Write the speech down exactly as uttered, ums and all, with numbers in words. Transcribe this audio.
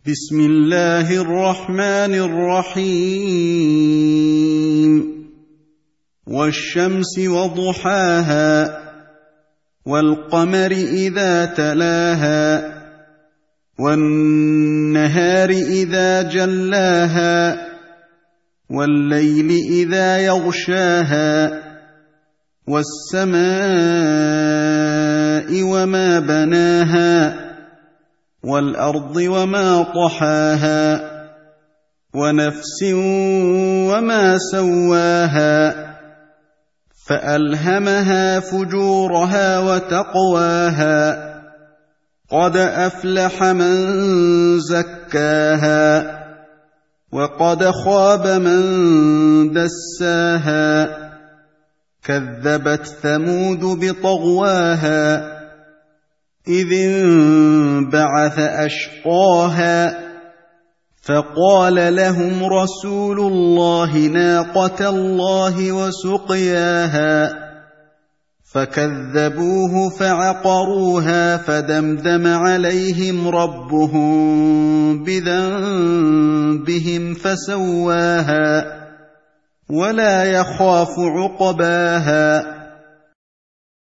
بسم الله الرحمن الرحيم والشمس وضحاها والقمر إذا تلاها والنهار إذا جلاها والليل إذا يغشاها والسماء وما بناها والأرض وما طحاها ونفس وما سواها فألهمها فجورها وتقواها قد أفلح من زكاها وقد خاب من دساها كذبت ثمود بطغواها إذ انبعث أشقاها فقال لهم رسول الله ناقة الله وسقياها فكذبوه فعقروها فدمدم عليهم ربهم بذنبهم فسواها ولا يخاف عقباها